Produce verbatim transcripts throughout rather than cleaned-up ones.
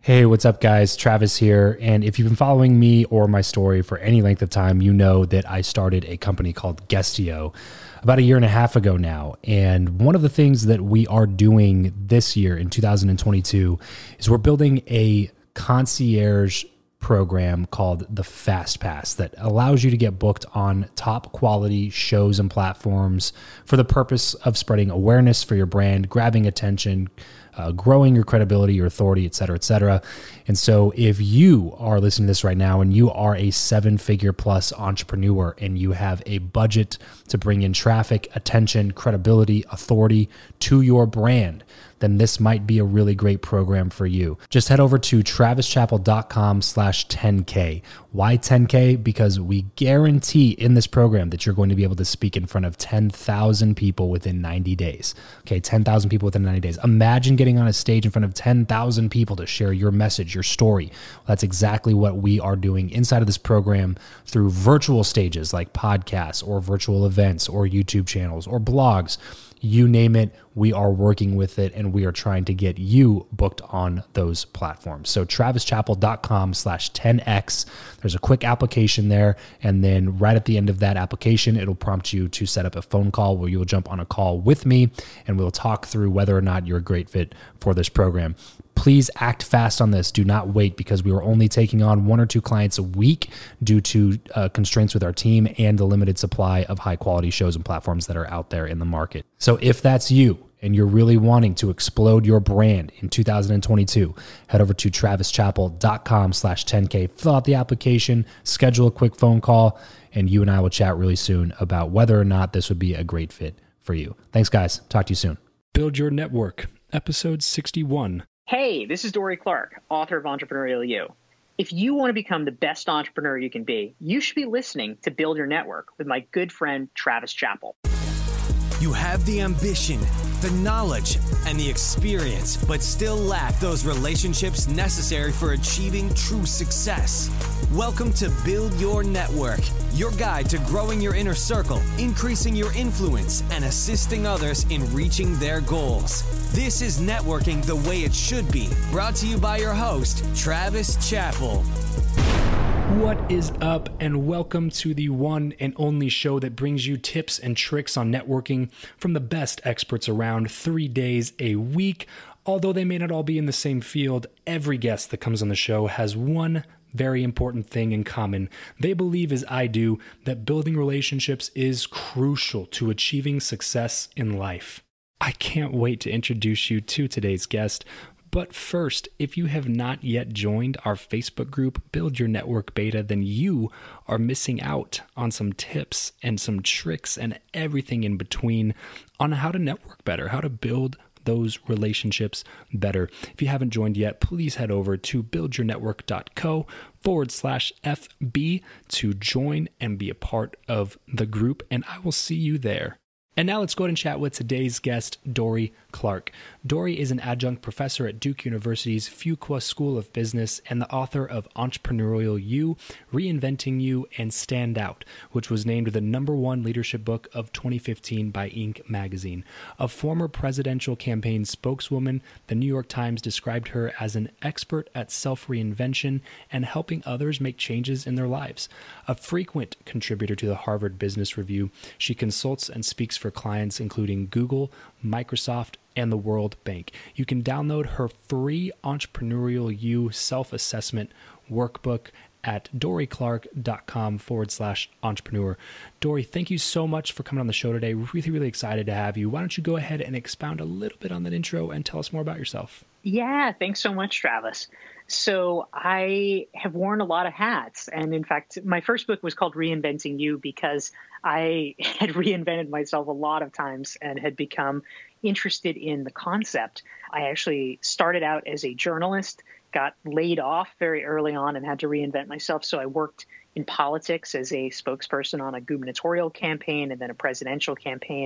Hey, what's up, guys? Travis here. And if you've been following me or my story for any length of time, you know that I started a company called Guestio about a year and a half ago now. And one of the things that we are doing this year in two thousand twenty-two is we're building a concierge program called the Fast Pass that allows you to get booked on top quality shows and platforms for the purpose of spreading awareness for your brand, grabbing attention, Uh, growing your credibility, your authority, et cetera, et cetera. And so if you are listening to this right now and you are a seven figure plus entrepreneur and you have a budget to bring in traffic, attention, credibility, authority to your brand, then this might be a really great program for you. Just head over to travischappell.com slash 10K. Why ten K? Because we guarantee in this program that you're going to be able to speak in front of ten thousand people within ninety days. Okay, ten thousand people within ninety days. Imagine getting on a stage in front of ten thousand people to share your message, your story. Well, that's exactly what we are doing inside of this program through virtual stages like podcasts or virtual events or YouTube channels or blogs. You name it, we are working with it, and we are trying to get you booked on those platforms. So travischappell.com slash 10X. There's a quick application there, and then right at the end of that application, it'll prompt you to set up a phone call where you'll jump on a call with me, and we'll talk through whether or not you're a great fit for this program. Please act fast on this. Do not wait, because we are only taking on one or two clients a week due to uh, constraints with our team and the limited supply of high quality shows and platforms that are out there in the market. So if that's you and you're really wanting to explode your brand in two thousand twenty-two, head over to travischappell.com slash 10K, fill out the application, schedule a quick phone call, and you and I will chat really soon about whether or not this would be a great fit for you. Thanks, guys. Talk to you soon. Build Your Network, episode sixty-one. Hey, this is Dory Clark, author of Entrepreneurial You. If you want to become the best entrepreneur you can be, you should be listening to Build Your Network with my good friend, Travis Chappell. You have the ambition, the knowledge, and the experience, but still lack those relationships necessary for achieving true success. Welcome to Build Your Network, your guide to growing your inner circle, increasing your influence, and assisting others in reaching their goals. This is networking the way it should be. Brought to you by your host, Travis Chappell. What is up, and welcome to the one and only show that brings you tips and tricks on networking from the best experts around three days a week. Although they may not all be in the same field, every guest that comes on the show has one very important thing in common. They believe, as I do, that building relationships is crucial to achieving success in life. I can't wait to introduce you to today's guest. But first, if you have not yet joined our Facebook group, Build Your Network Beta, then you are missing out on some tips and some tricks and everything in between on how to network better, how to build those relationships better. If you haven't joined yet, please head over to buildyournetwork.co forward slash FB to join and be a part of the group, and I will see you there. And now let's go ahead and chat with today's guest, Dory Clark. Dory is an adjunct professor at Duke University's Fuqua School of Business and the author of Entrepreneurial You, Reinventing You, and Stand Out, which was named the number one leadership book of twenty fifteen by Inc magazine. A former presidential campaign spokeswoman, the New York Times described her as an expert at self-reinvention and helping others make changes in their lives. A frequent contributor to the Harvard Business Review, she consults and speaks for clients including Google, Microsoft, and the World Bank. You can download her free Entrepreneurial You self-assessment workbook at doryclark.com forward slash entrepreneur. Dory, thank you so much for coming on the show today. Really, really excited to have you. Why don't you go ahead and expound a little bit on that intro and tell us more about yourself? Yeah, thanks so much, Travis. So I have worn a lot of hats. And in fact, my first book was called Reinventing You because I had reinvented myself a lot of times and had become interested in the concept. I actually started out as a journalist, got laid off very early on and had to reinvent myself. So I worked in politics as a spokesperson on a gubernatorial campaign and then a presidential campaign.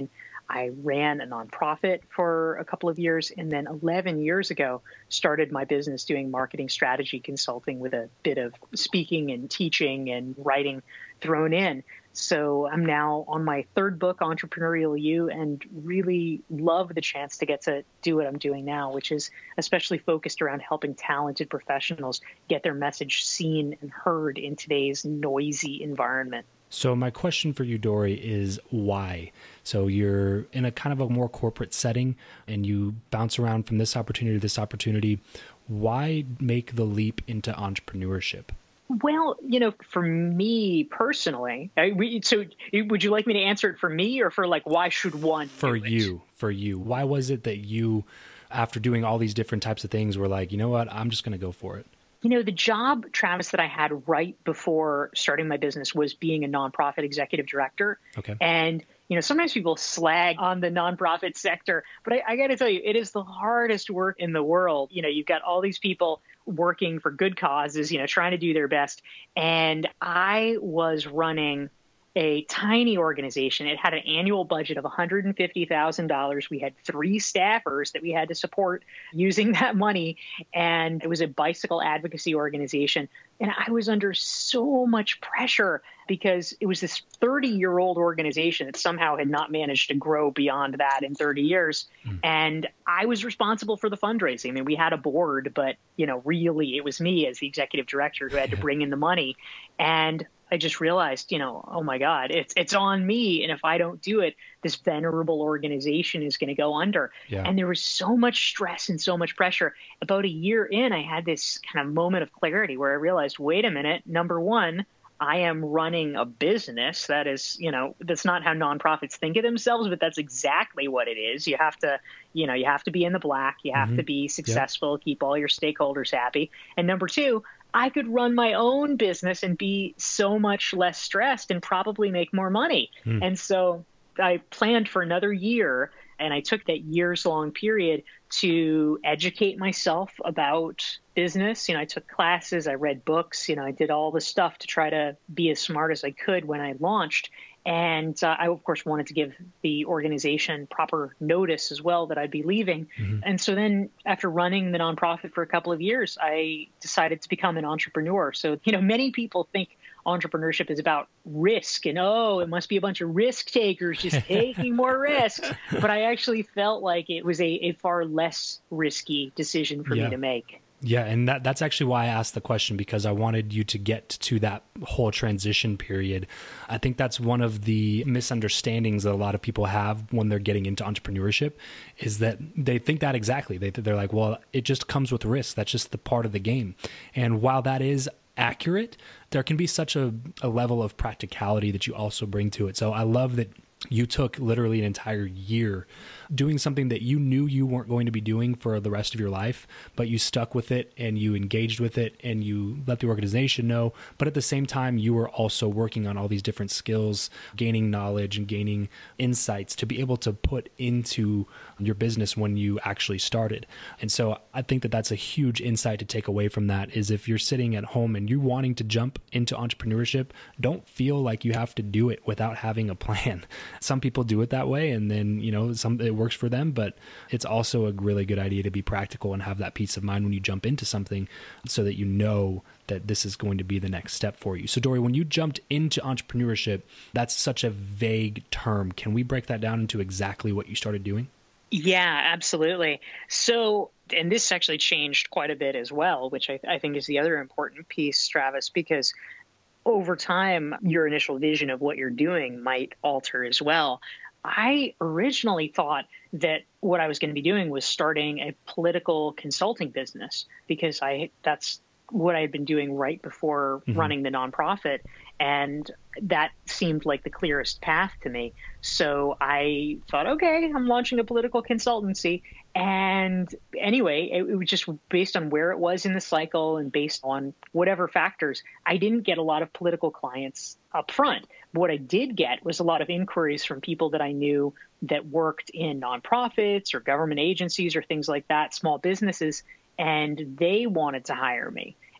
I ran a nonprofit for a couple of years, and then eleven years ago started my business doing marketing strategy consulting with a bit of speaking and teaching and writing thrown in. So I'm now on my third book, Entrepreneurial You, and really love the chance to get to do what I'm doing now, which is especially focused around helping talented professionals get their message seen and heard in today's noisy environment. So my question for you, Dory, is why? So you're in a kind of a more corporate setting and you bounce around from this opportunity to this opportunity. Why make the leap into entrepreneurship? Well, you know, for me personally, I, we, so would you like me to answer it for me or for like, why should one For you, for you. Why was it that you, after doing all these different types of things, were like, you know what, I'm just going to go for it? You know, the job, Travis, that I had right before starting my business was being a nonprofit executive director. Okay. And, you know, sometimes people slag on the nonprofit sector, but I, I got to tell you, it is the hardest work in the world. You know, you've got all these people working for good causes, you know, trying to do their best. And I was running a tiny organization. It had an annual budget of one hundred fifty thousand dollars. We had three staffers that we had to support using that money. And it was a bicycle advocacy organization. And I was under so much pressure because it was this thirty-year-old organization that somehow had not managed to grow beyond that in thirty years. Mm. And I was responsible for the fundraising. I mean, we had a board, but, you know, really it was me as the executive director who had to bring in the money. And I just realized, you know, oh my God, it's it's on me. And if I don't do it, this venerable organization is going to go under. Yeah. And there was so much stress and so much pressure. About a year in, I had this kind of moment of clarity where I realized, wait a minute, number one, I am running a business. That is, you know, that's not how nonprofits think of themselves, but that's exactly what it is. You have to, you know, you have to be in the black. You have mm-hmm. to be successful, yep. keep all your stakeholders happy. And number two, I could run my own business and be so much less stressed and probably make more money. Mm. And so I planned for another year, and I took that years long period to educate myself about business. You know, I took classes, I read books, you know, I did all the stuff to try to be as smart as I could when I launched. And uh, I, of course, wanted to give the organization proper notice as well that I'd be leaving. Mm-hmm. And so then after running the nonprofit for a couple of years, I decided to become an entrepreneur. So, you know, many people think entrepreneurship is about risk and, oh, it must be a bunch of risk takers just taking more risks. But I actually felt like it was a, a far less risky decision for yeah. me to make. Yeah, and that that's actually why I asked the question, because I wanted you to get to that whole transition period. I think that's one of the misunderstandings that a lot of people have when they're getting into entrepreneurship, is that they think that exactly. They, they're like, well, it just comes with risk. That's just the part of the game. And while that is accurate, there can be such a, a level of practicality that you also bring to it. So I love that you took literally an entire year doing something that you knew you weren't going to be doing for the rest of your life, but you stuck with it and you engaged with it and you let the organization know. But at the same time, you were also working on all these different skills, gaining knowledge and gaining insights to be able to put into your business when you actually started. And so I think that that's a huge insight to take away from that, is if you're sitting at home and you're wanting to jump into entrepreneurship, don't feel like you have to do it without having a plan. Some people do it that way, and then, you know, some it works for them, but it's also a really good idea to be practical and have that peace of mind when you jump into something so that you know that this is going to be the next step for you. So Dory, when you jumped into entrepreneurship, that's such a vague term. Can we break that down into exactly what you started doing? Yeah, absolutely. So, and this actually changed quite a bit as well, which I, I think is the other important piece, Travis, because over time, your initial vision of what you're doing might alter as well. I originally thought that what I was going to be doing was starting a political consulting business, because I that's what I had been doing right before mm-hmm. running the nonprofit. And that seemed like the clearest path to me. So I thought, okay, I'm launching a political consultancy. And anyway, it, it was just based on where it was in the cycle and based on whatever factors. I didn't get a lot of political clients up front. But what I did get was a lot of inquiries from people that I knew that worked in nonprofits or government agencies or things like that, small businesses, and they wanted to hire me.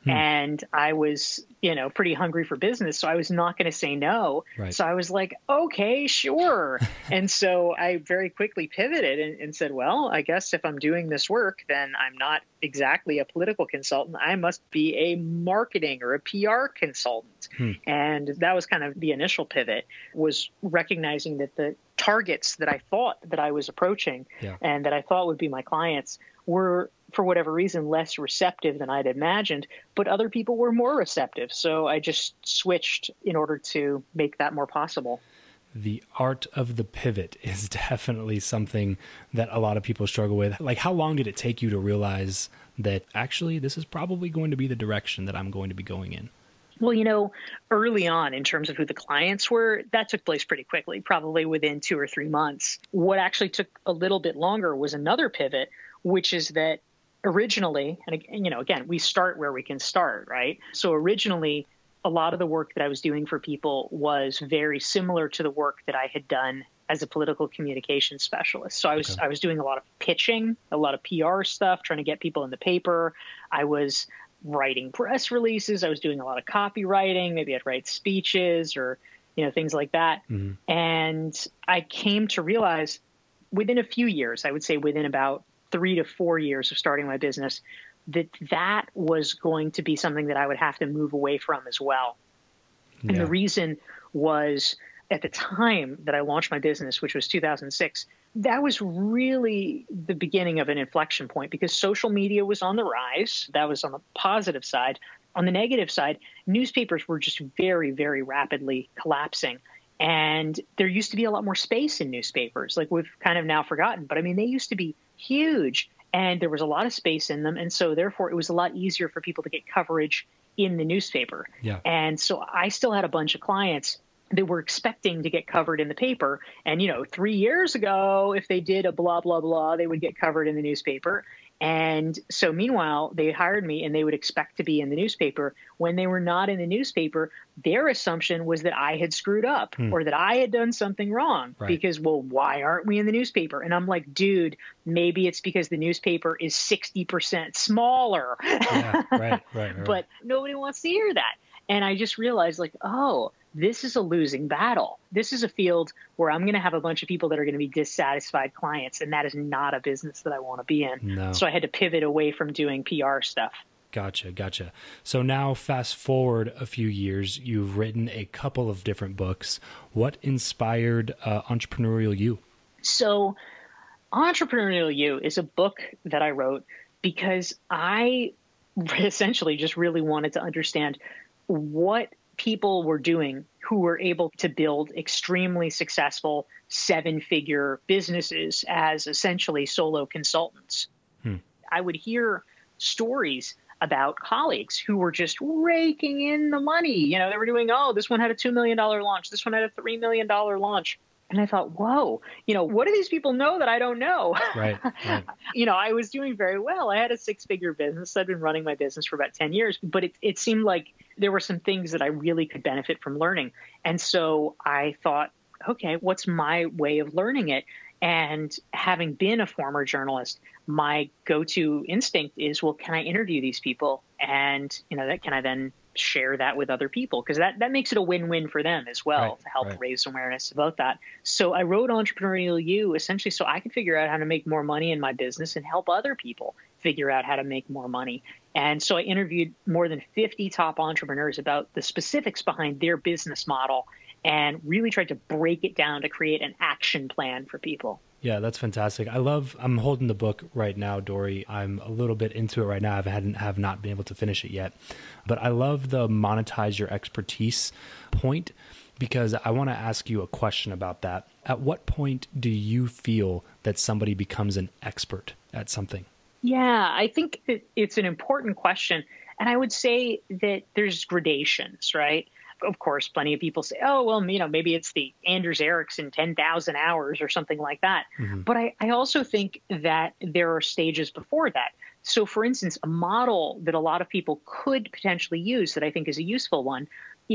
Hmm. And I was, you know, pretty hungry for business. So I was not going to say no. Right. So I was like, okay, sure. And so I very quickly pivoted and, and said, well, I guess if I'm doing this work, then I'm not exactly a political consultant. I must be a marketing or a P R consultant. Hmm. And that was kind of the initial pivot, was recognizing that the targets that I thought that I was approaching yeah. and that I thought would be my clients were, for whatever reason, less receptive than I'd imagined, but other people were more receptive. So I just switched in order to make that more possible. The art of the pivot is definitely something that a lot of people struggle with. Like, how long did it take you to realize that actually this is probably going to be the direction that I'm going to be going in? Well, you know, early on, in terms of who the clients were, that took place pretty quickly, probably within two or three months. What actually took a little bit longer was another pivot, which is that originally, and you know, again, we start where we can start, right? So originally, a lot of the work that I was doing for people was very similar to the work that I had done as a political communications specialist. So I was okay. I was doing a lot of pitching, a lot of P R stuff, trying to get people in the paper. I was writing press releases. I was doing a lot of copywriting. Maybe I'd write speeches or, you know, things like that. Mm-hmm. And I came to realize within a few years, I would say within about three to four years of starting my business, that that was going to be something that I would have to move away from as well. Yeah. And the reason was, at the time that I launched my business, which was two thousand six, that was really the beginning of an inflection point because social media was on the rise. That was on the positive side. On the negative side, newspapers were just very, very rapidly collapsing. And there used to be a lot more space in newspapers, like we've kind of now forgotten. But I mean, they used to be huge and there was a lot of space in them. And so therefore, it was a lot easier for people to get coverage in the newspaper. Yeah. And so I still had a bunch of clients that were expecting to get covered in the paper. And, you know, three years ago, if they did a blah, blah, blah, they would get covered in the newspaper. And so meanwhile, they hired me and they would expect to be in the newspaper. When they were not in the newspaper, their assumption was that I had screwed up hmm. or that I had done something wrong right. because, well, why aren't we in the newspaper? And I'm like, dude, maybe it's because the newspaper is sixty percent smaller. Yeah, right, right, right. But nobody wants to hear that. And I just realized like, oh, this is a losing battle. This is a field where I'm going to have a bunch of people that are going to be dissatisfied clients, and that is not a business that I want to be in. No. So I had to pivot away from doing P R stuff. Gotcha, gotcha. So now fast forward a few years, you've written a couple of different books. What inspired uh, Entrepreneurial You? So Entrepreneurial You is a book that I wrote because I essentially just really wanted to understand what people were doing who were able to build extremely successful seven-figure businesses as essentially solo consultants. Hmm. I would hear stories about colleagues who were just raking in the money. You know, they were doing, oh, this one had a two million dollars launch. This one had a three million dollars launch. And I thought, whoa, you know, what do these people know that I don't know? Right, right. You know, I was doing very well. I had a six-figure business. I'd been running my business for about ten years, but it, it seemed like there were some things that I really could benefit from learning. And so I thought, okay, what's my way of learning it? And having been a former journalist, my go-to instinct is, well, can I interview these people? And, you know, that can I then share that with other people? Because that, that makes it a win-win for them as well, right, to help right. raise awareness about that. So I wrote Entrepreneurial You essentially so I could figure out how to make more money in my business and help other people figure out how to make more money. And so I interviewed more than fifty top entrepreneurs about the specifics behind their business model and really tried to break it down to create an action plan for people. Yeah, that's fantastic. I love, I'm holding the book right now, Dory. I'm a little bit into it right now. I hadn't, have not been able to finish it yet. But I love the monetize your expertise point because I want to ask you a question about that. At what point do you feel that somebody becomes an expert at something? Yeah, I think that it's an important question. And I would say that there's gradations, right? Of course, plenty of people say, oh, well, you know, maybe it's the Anders Ericsson ten thousand hours or something like that. Mm-hmm. But I, I also think that there are stages before that. So, for instance, a model that a lot of people could potentially use that I think is a useful one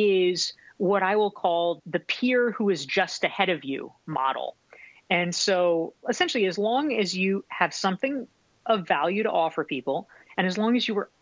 is what I will call the peer who is just ahead of you model. And so essentially, as long as you have something of value to offer people, and as long as you were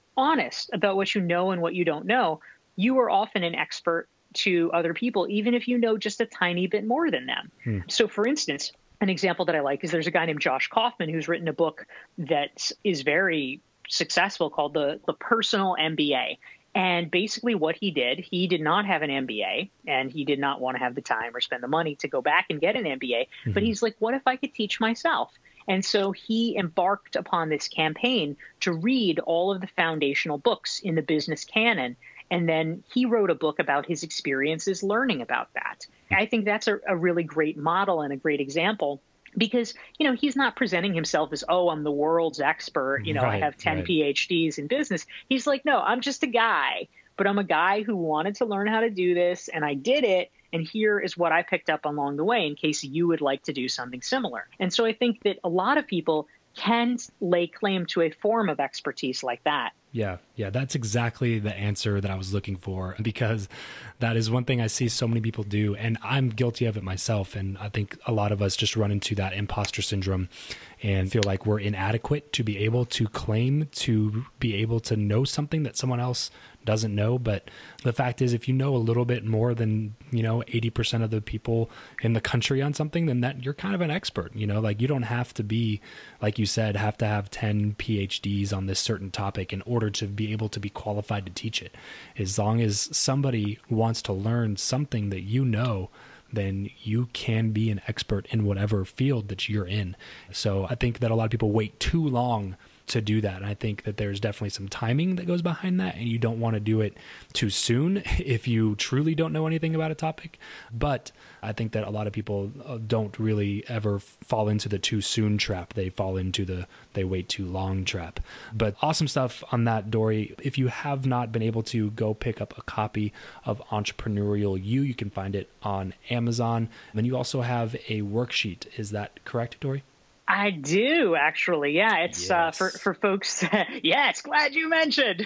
honest about what you know and what you don't know, you are often an expert to other people, even if you know just a tiny bit more than them. Hmm. So for instance, an example that I like is there's a guy named Josh Kaufman who's written a book that is very successful called the, the Personal M B A. And basically what he did, he did not have an M B A and he did not want to have the time or spend the money to go back and get an M B A. Mm-hmm. But he's like, what if I could teach myself? And so he embarked upon this campaign to read all of the foundational books in the business canon. And then he wrote a book about his experiences learning about that. I think that's a, a really great model and a great example because, you know, he's not presenting himself as, oh, I'm the world's expert. You know, right, I have ten right. P H Ds in business. He's like, no, I'm just a guy, but I'm a guy who wanted to learn how to do this and I did it. And here is what I picked up along the way in case you would like to do something similar. And so I think that a lot of people can lay claim to a form of expertise like that. Yeah, yeah, that's exactly the answer that I was looking for, because that is one thing I see so many people do, and I'm guilty of it myself. And I think a lot of us just run into that imposter syndrome and feel like we're inadequate to be able to claim to be able to know something that someone else doesn't know. But the fact is, if you know a little bit more than, you know, eighty percent of the people in the country on something, then that you're kind of an expert, you know, like you don't have to be, like you said, have to have ten P H Ds on this certain topic in order to be able to be qualified to teach it. As long as somebody wants to learn something that you know, then you can be an expert in whatever field that you're in. So I think that a lot of people wait too long to do that. And I think that there's definitely some timing that goes behind that, and you don't want to do it too soon if you truly don't know anything about a topic. But I think that a lot of people don't really ever fall into the too soon trap. They fall into the they wait too long trap. But awesome stuff on that, Dory. If you have not been able to go pick up a copy of Entrepreneurial You, you can find it on Amazon. Then you also have a worksheet. Is that correct, Dory? I do, actually. Yeah, it's yes. uh, for, for folks. Yes, glad you mentioned.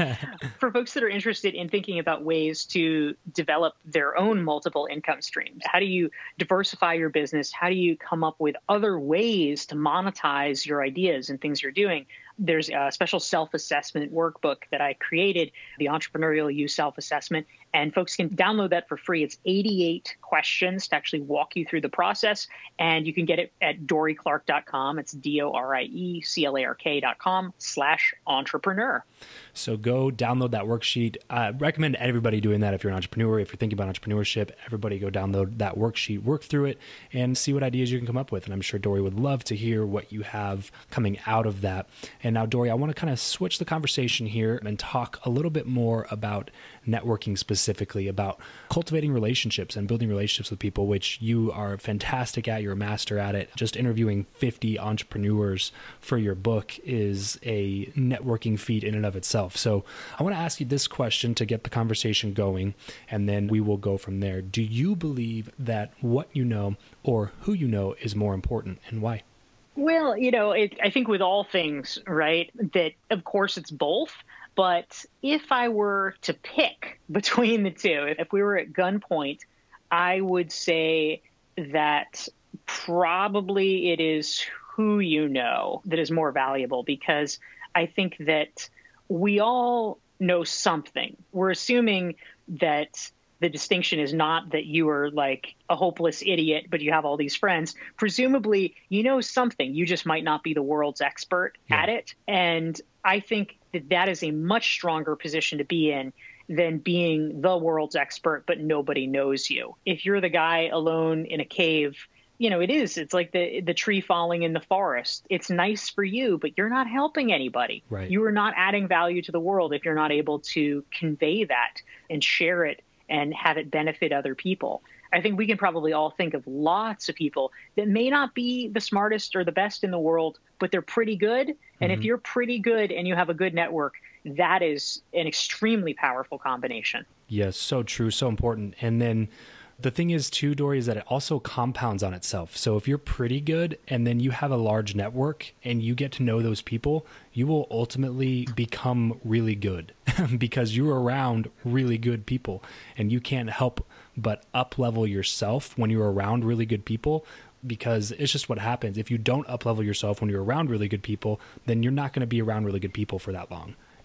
For folks that are interested in thinking about ways to develop their own multiple income streams. How do you diversify your business? How do you come up with other ways to monetize your ideas and things you're doing? There's a special self-assessment workbook that I created, the Entrepreneurial You Self-Assessment, and folks can download that for free. It's eighty-eight questions to actually walk you through the process, and you can get it at dorie clark dot com. It's D O R I E C L A R K dot com slash entrepreneur. So go download that worksheet. I recommend everybody doing that if you're an entrepreneur, if you're thinking about entrepreneurship, everybody go download that worksheet, work through it, and see what ideas you can come up with. And I'm sure Dory would love to hear what you have coming out of that. And now, Dory, I want to kind of switch the conversation here and talk a little bit more about networking specifically, about cultivating relationships and building relationships with people, which you are fantastic at. You're a master at it. Just interviewing fifty entrepreneurs for your book is a networking feat in and of itself. So I want to ask you this question to get the conversation going, and then we will go from there. Do you believe that what you know or who you know is more important, and why? Well, you know, it, I think with all things, right, that of course it's both. But if I were to pick between the two, if we were at gunpoint, I would say that probably it is who you know that is more valuable, because I think that we all know something. We're assuming that the distinction is not that you are like a hopeless idiot, but you have all these friends. Presumably, you know something. You just might not be the world's expert yeah. at it. And I think that that is a much stronger position to be in than being the world's expert, but nobody knows you. If you're the guy alone in a cave, you know, it is. It's like the the tree falling in the forest. It's nice for you, but you're not helping anybody. Right. You are not adding value to the world if you're not able to convey that and share it and have it benefit other people. I think we can probably all think of lots of people that may not be the smartest or the best in the world, but they're pretty good. And mm-hmm. if you're pretty good and you have a good network, that is an extremely powerful combination. Yes, so true, so important. And then the thing is too, Dory, is that it also compounds on itself. So if you're pretty good and then you have a large network and you get to know those people, you will ultimately become really good because you're around really good people, and you can't help but up-level yourself when you're around really good people, because it's just what happens. If you don't up-level yourself when you're around really good people, then you're not going to be around really good people for that long.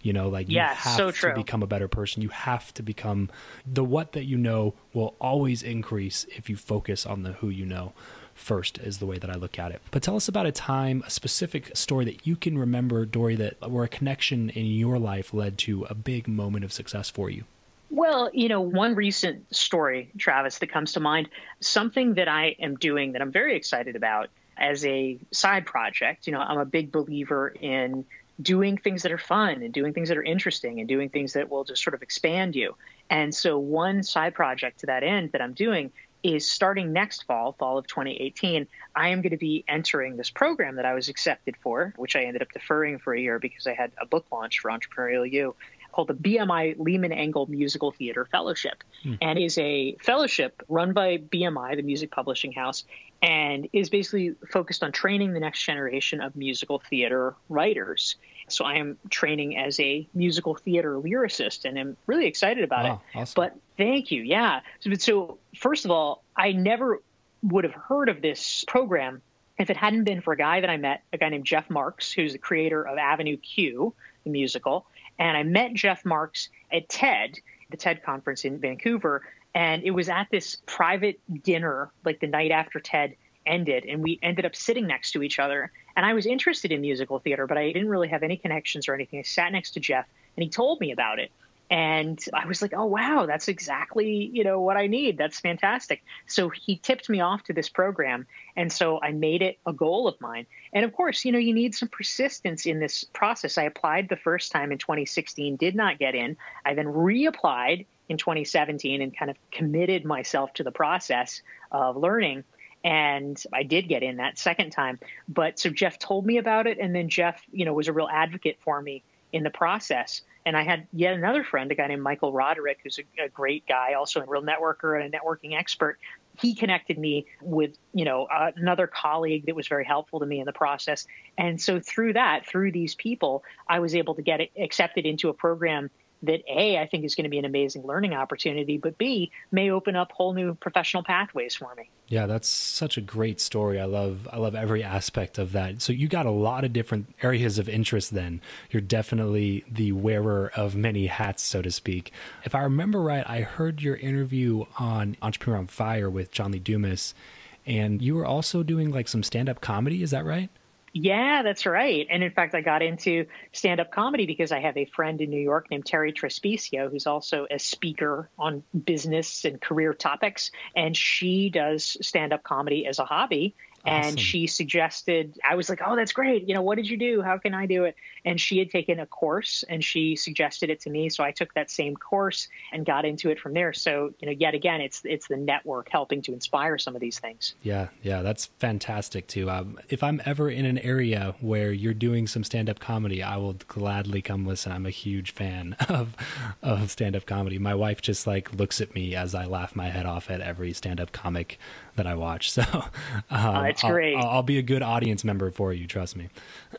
You know, like you Yeah, have so to true. become a better person. You have to become the what that you know will always increase if you focus on the who you know first, is the way that I look at it. But tell us about a time, a specific story that you can remember, Dory, that where a connection in your life led to a big moment of success for you. Well, you know, one recent story, Travis, that comes to mind, something that I am doing that I'm very excited about as a side project. You know, I'm a big believer in doing things that are fun and doing things that are interesting and doing things that will just sort of expand you. And so one side project to that end that I'm doing is starting next fall, fall of twenty eighteen, I am going to be entering this program that I was accepted for, which I ended up deferring for a year because I had a book launch for Entrepreneurial You, called the B M I Lehman Engel Musical Theater Fellowship, hmm. and is a fellowship run by B M I, the music publishing house, and is basically focused on training the next generation of musical theater writers. So I am training as a musical theater lyricist, and I'm really excited about wow, it. Awesome. But thank you. Yeah. So, so first of all, I never would have heard of this program if it hadn't been for a guy that I met, a guy named Jeff Marks, who's the creator of Avenue Q, the musical. And I met Jeff Marks at TED, the TED conference in Vancouver. And it was at this private dinner, like the night after TED ended. And we ended up sitting next to each other. And I was interested in musical theater, but I didn't really have any connections or anything. I sat next to Jeff and he told me about it. And I was like, oh, wow, that's exactly, you know, what I need. That's fantastic. So he tipped me off to this program. And so I made it a goal of mine. And of course, you know, you need some persistence in this process. I applied the first time in twenty sixteen, did not get in. I then reapplied in twenty seventeen and kind of committed myself to the process of learning. And I did get in that second time. But so Jeff told me about it. And then Jeff, you know, was a real advocate for me in the process. And I had yet another friend, a guy named Michael Roderick, who's a, a great guy, also a real networker and a networking expert. He connected me with, you know, uh, another colleague that was very helpful to me in the process. And so through that, through these people, I was able to get it accepted into a program that A, I think is going to be an amazing learning opportunity, but B, may open up whole new professional pathways for me. Yeah, that's such a great story. I love I love every aspect of that. So you got a lot of different areas of interest then. You're definitely the wearer of many hats, so to speak. If I remember right, I heard your interview on Entrepreneur on Fire with John Lee Dumas, and you were also doing like some stand-up comedy. Is that right? Yeah, that's right. And in fact, I got into stand-up comedy because I have a friend in New York named Terry Trespicio, who's also a speaker on business and career topics. And she does stand-up comedy as a hobby. Awesome. And she suggested, I was like, oh, that's great. You know, what did you do? How can I do it? And she had taken a course and she suggested it to me. So I took that same course and got into it from there. So, you know, yet again, it's it's the network helping to inspire some of these things. Yeah, yeah, that's fantastic too. Um, if I'm ever in an area where you're doing some stand-up comedy, I will gladly come listen. I'm a huge fan of of stand-up comedy. My wife just like looks at me as I laugh my head off at every stand-up comic that I watch. So um, uh, it's great. I'll, I'll be a good audience member for you. Trust me.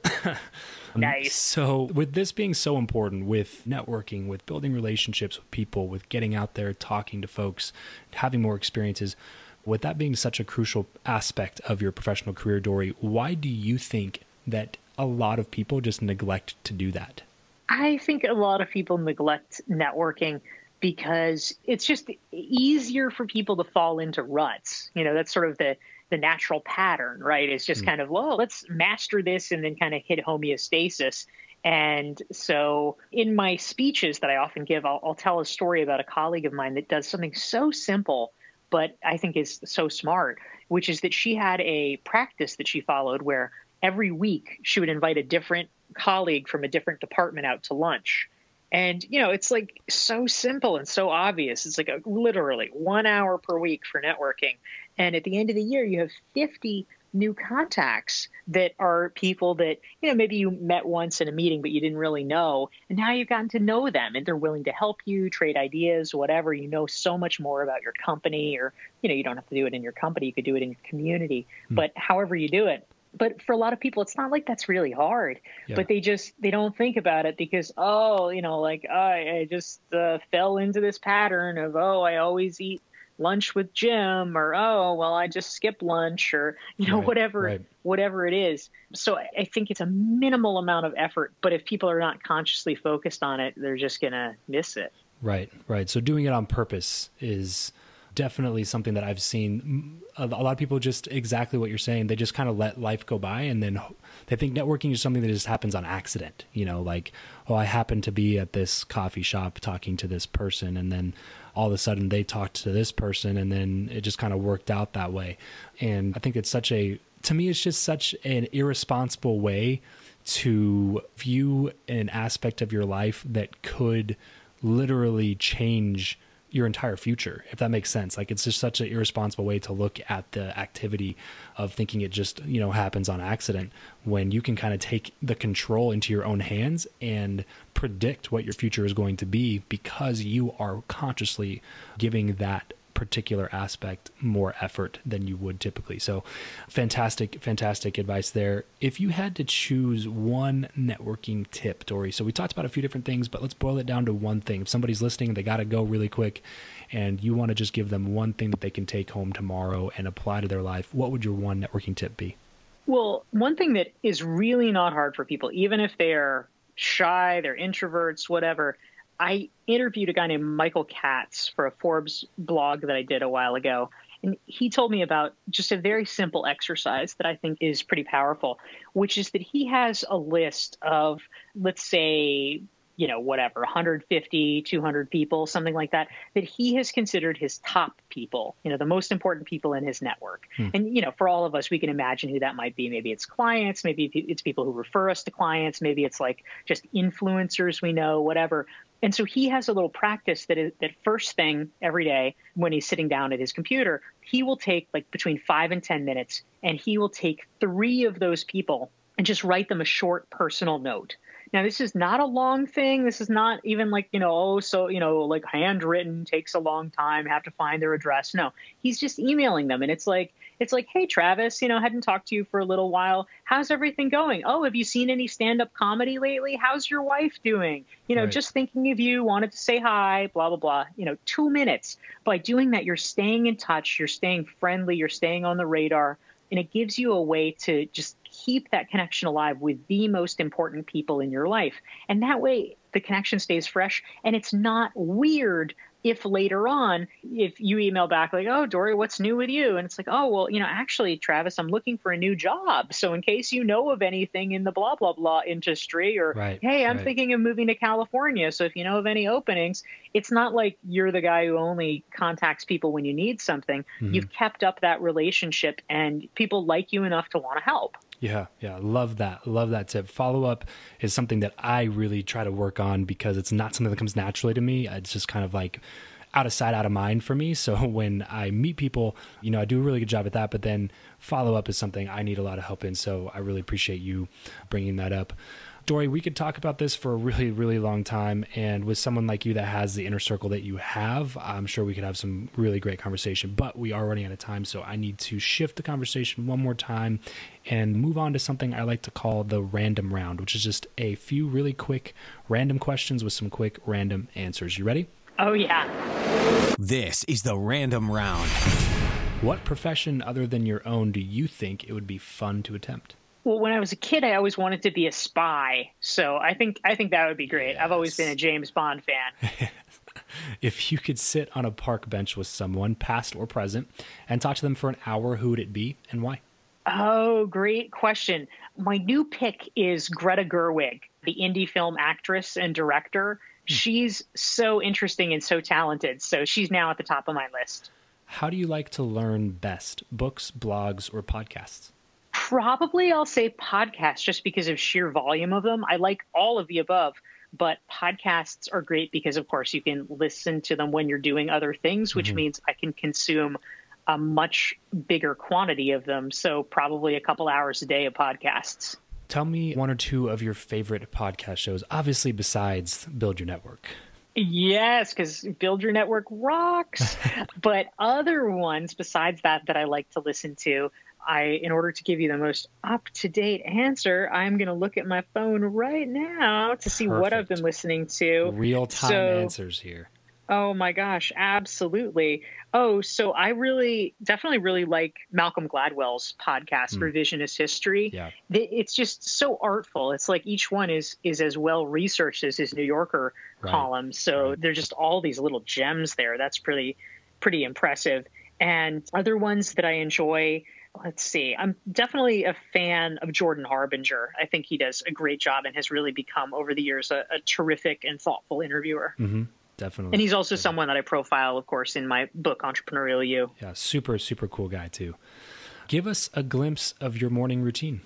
Nice. So with this being so important, with networking, with building relationships with people, with getting out there, talking to folks, having more experiences, with that being such a crucial aspect of your professional career, Dory, why do you think that a lot of people just neglect to do that? I think a lot of people neglect networking because it's just easier for people to fall into ruts. You know, that's sort of the the natural pattern, right? It's just mm. kind of, well, let's master this and then kind of hit homeostasis. And so in my speeches that I often give, I'll, I'll tell a story about a colleague of mine that does something so simple, but I think is so smart, which is that she had a practice that she followed where every week she would invite a different colleague from a different department out to lunch. And, you know, it's like so simple and so obvious. It's like a, literally one hour per week for networking. And at the end of the year, you have fifty new contacts that are people that, you know, maybe you met once in a meeting, but you didn't really know. And now you've gotten to know them and they're willing to help you, trade ideas, whatever. You know so much more about your company, or, you know, you don't have to do it in your company. You could do it in your community. Hmm. But however you do it. But for a lot of people, it's not like that's really hard, yeah. but they just, they don't think about it because, oh, you know, like, oh, I just uh, fell into this pattern of, oh, I always eat lunch with Jim, or, oh, well, I just skipped lunch, or, you know, Right, whatever, right. whatever it is. So I I think it's a minimal amount of effort, but if people are not consciously focused on it, they're just going to miss it. Right, right. So doing it on purpose is definitely something that I've seen. A a lot of people just exactly what you're saying. They just kind of let life go by, and then they think networking is something that just happens on accident. You know, like, oh, I happen to be at this coffee shop talking to this person, and then all of a sudden they talked to this person, and then it just kind of worked out that way. And I think it's such a, to me, it's just such an irresponsible way to view an aspect of your life that could literally change your entire future, if that makes sense. Like, it's just such an irresponsible way to look at the activity of thinking it just, you know, happens on accident, when you can kind of take the control into your own hands and predict what your future is going to be, because you are consciously giving that particular aspect more effort than you would typically. So fantastic, fantastic advice there. If you had to choose one networking tip, Dory, so we talked about a few different things, but let's boil it down to one thing. If somebody's listening, they got to go really quick, and you want to just give them one thing that they can take home tomorrow and apply to their life, what would your one networking tip be? Well, one thing that is really not hard for people, even if they're shy, they're introverts, whatever. I interviewed a guy named Michael Katz for a Forbes blog that I did a while ago. And he told me about just a very simple exercise that I think is pretty powerful, which is that he has a list of, let's say, you know, whatever, one hundred fifty, two hundred people, something like that, that he has considered his top people, you know, the most important people in his network. Hmm. And, you know, for all of us, we can imagine who that might be. Maybe it's clients, maybe it's people who refer us to clients, maybe it's like just influencers we know, whatever. And so he has a little practice that is, that first thing every day when he's sitting down at his computer, he will take like between five and ten minutes, and he will take three of those people and just write them a short personal note. Now, this is not a long thing. This is not even like, you know, oh, so, you know, like handwritten, takes a long time, have to find their address. No, he's just emailing them. And it's like, it's like, hey, Travis, you know, hadn't talked to you for a little while. How's everything going? Oh, have you seen any stand-up comedy lately? How's your wife doing? You know, right. Just thinking of you, wanted to say hi, blah, blah, blah. You know, two minutes. By doing that, you're staying in touch, you're staying friendly, you're staying on the radar. And it gives you a way to just keep that connection alive with the most important people in your life. And that way the connection stays fresh. And it's not weird if later on, if you email back like, oh, Dory, what's new with you? And it's like, oh, well, you know, actually, Travis, I'm looking for a new job. So in case you know of anything in the blah, blah, blah industry, or, right, hey, I'm right. thinking of moving to California. So if you know of any openings, it's not like you're the guy who only contacts people when you need something. Mm-hmm. You've kept up that relationship, and people like you enough to want to help. Yeah, yeah, love that. Love that tip. Follow up is something that I really try to work on, because it's not something that comes naturally to me. It's just kind of like out of sight, out of mind for me. So when I meet people, you know, I do a really good job at that, but then follow up is something I need a lot of help in. So I really appreciate you bringing that up. Dory, we could talk about this for a really, really long time. And with someone like you that has the inner circle that you have, I'm sure we could have some really great conversation, but we are running out of time. So I need to shift the conversation one more time and move on to something I like to call the random round, which is just a few really quick random questions with some quick random answers. You ready? Oh, yeah. This is the random round. What profession other than your own do you think it would be fun to attempt? Well, when I was a kid, I always wanted to be a spy. So I think I think that would be great. Yes. I've always been a James Bond fan. If you could sit on a park bench with someone, past or present, and talk to them for an hour, who would it be and why? Oh, great question. My new pick is Greta Gerwig, the indie film actress and director. She's so interesting and so talented. So she's now at the top of my list. How do you like to learn best? Books, blogs, or podcasts? Probably I'll say podcasts, just because of sheer volume of them. I like all of the above, but podcasts are great because, of course, you can listen to them when you're doing other things, which mm-hmm. means I can consume a much bigger quantity of them. So probably a couple hours a day of podcasts. Tell me one or two of your favorite podcast shows, obviously besides Build Your Network. Yes, because Build Your Network rocks. But other ones besides that that I like to listen to, I, in order to give you the most up-to-date answer, I'm going to look at my phone right now to see Perfect. What I've been listening to. Real-time so, answers here. Oh my gosh, absolutely. Oh, so I really, definitely really like Malcolm Gladwell's podcast, mm. Revisionist History. Yeah. It's just so artful. It's like each one is is as well researched as his New Yorker right. column. So right. there's just all these little gems there. That's pretty, pretty impressive. And other ones that I enjoy, let's see, I'm definitely a fan of Jordan Harbinger. I think he does a great job and has really become over the years a, a terrific and thoughtful interviewer. Mm-hmm. Definitely. And he's also yeah. someone that I profile, of course, in my book, Entrepreneurial You. Yeah, super, super cool guy, too. Give us a glimpse of your morning routine.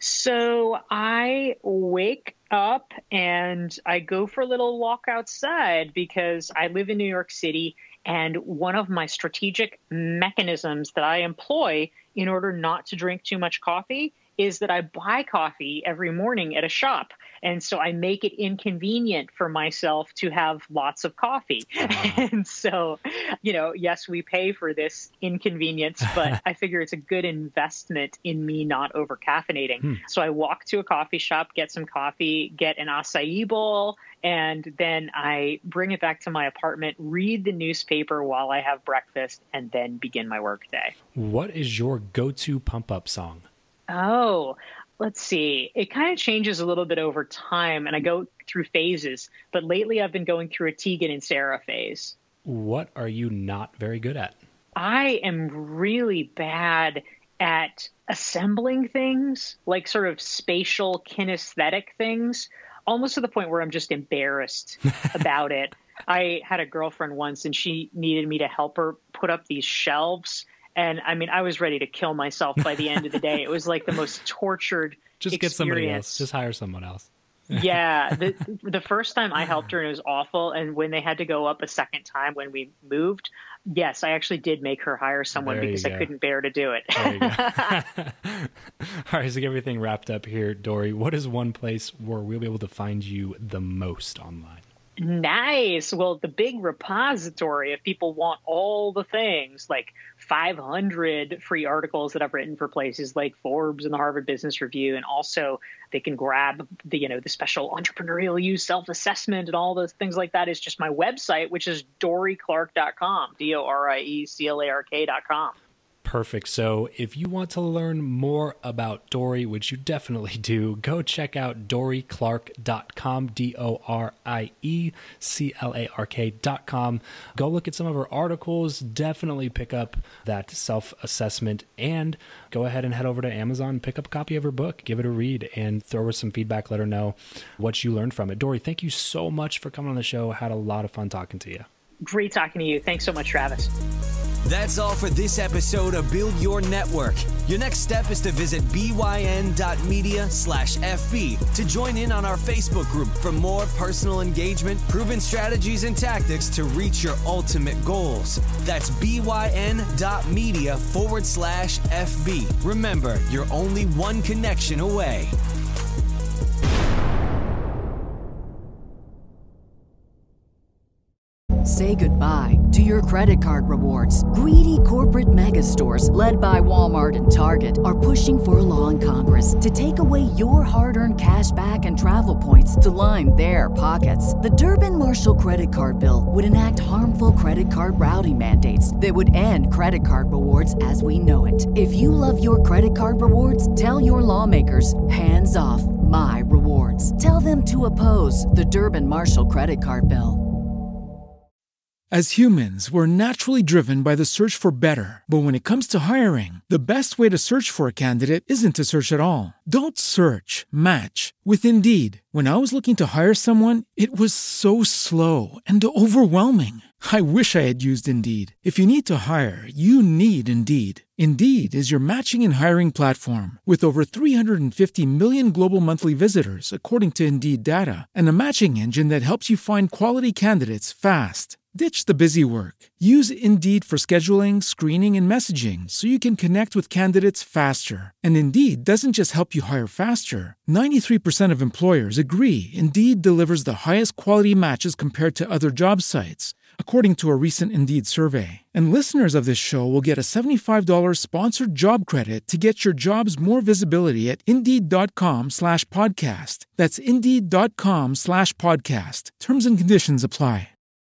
So I wake up and I go for a little walk outside because I live in New York City. And one of my strategic mechanisms that I employ in order not to drink too much coffee is that I buy coffee every morning at a shop. And so I make it inconvenient for myself to have lots of coffee. Uh-huh. And so, you know, yes, we pay for this inconvenience, but I figure it's a good investment in me not over caffeinating. Hmm. So I walk to a coffee shop, get some coffee, get an acai bowl, and then I bring it back to my apartment, read the newspaper while I have breakfast, and then begin my workday. What is your go-to pump-up song? Oh, let's see. It kind of changes a little bit over time, and I go through phases. But lately, I've been going through a Tegan and Sara phase. What are you not very good at? I am really bad at assembling things, like sort of spatial kinesthetic things, almost to the point where I'm just embarrassed about it. I had a girlfriend once, and she needed me to help her put up these shelves. And I mean, I was ready to kill myself by the end of the day. It was like the most tortured Just experience. Get somebody else. Just hire someone else. Yeah. The, the first time I helped her, and it was awful. And when they had to go up a second time when we moved, yes, I actually did make her hire someone there because I couldn't bear to do it. There you go. All right, so get everything wrapped up here, Dory. What is one place where we'll be able to find you the most online? Nice. Well, the big repository, if people want all the things, like five hundred free articles that I've written for places like Forbes and the Harvard Business Review, and also they can grab the, you know, the special Entrepreneurial You self-assessment and all those things like that, is just my website, which is dorie clark dot com, D O R I E C L A R K dot com. Perfect. So if you want to learn more about Dory, which you definitely do, go check out dorie clark dot com, D O R I E C L A R K dot com. Go look at some of her articles. Definitely pick up that self-assessment, and go ahead and head over to Amazon and pick up a copy of her book. Give it a read and throw her some feedback. Let her know what you learned from it. Dory, thank you so much for coming on the show. I had a lot of fun talking to you. Great talking to you. Thanks so much, Travis. That's all for this episode of Build Your Network. Your next step is to visit byn.media slash FB to join in on our Facebook group for more personal engagement, proven strategies, and tactics to reach your ultimate goals. That's byn.media forward slash FB. Remember, you're only one connection away. Say goodbye to your credit card rewards. Greedy corporate mega stores, led by Walmart and Target, are pushing for a law in Congress to take away your hard-earned cash back and travel points to line their pockets. The Durbin-Marshall credit card bill would enact harmful credit card routing mandates that would end credit card rewards as we know it. If you love your credit card rewards, tell your lawmakers, hands off my rewards. Tell them to oppose the Durbin-Marshall credit card bill. As humans, we're naturally driven by the search for better. But when it comes to hiring, the best way to search for a candidate isn't to search at all. Don't search, match with Indeed. When I was looking to hire someone, it was so slow and overwhelming. I wish I had used Indeed. If you need to hire, you need Indeed. Indeed is your matching and hiring platform with over three hundred fifty million global monthly visitors, according to Indeed data, and a matching engine that helps you find quality candidates fast. Ditch the busy work. Use Indeed for scheduling, screening, and messaging so you can connect with candidates faster. And Indeed doesn't just help you hire faster. ninety-three percent of employers agree Indeed delivers the highest quality matches compared to other job sites, according to a recent Indeed survey. And listeners of this show will get a seventy-five dollars sponsored job credit to get your jobs more visibility at Indeed.com slash podcast. That's Indeed.com slash podcast. Terms and conditions apply.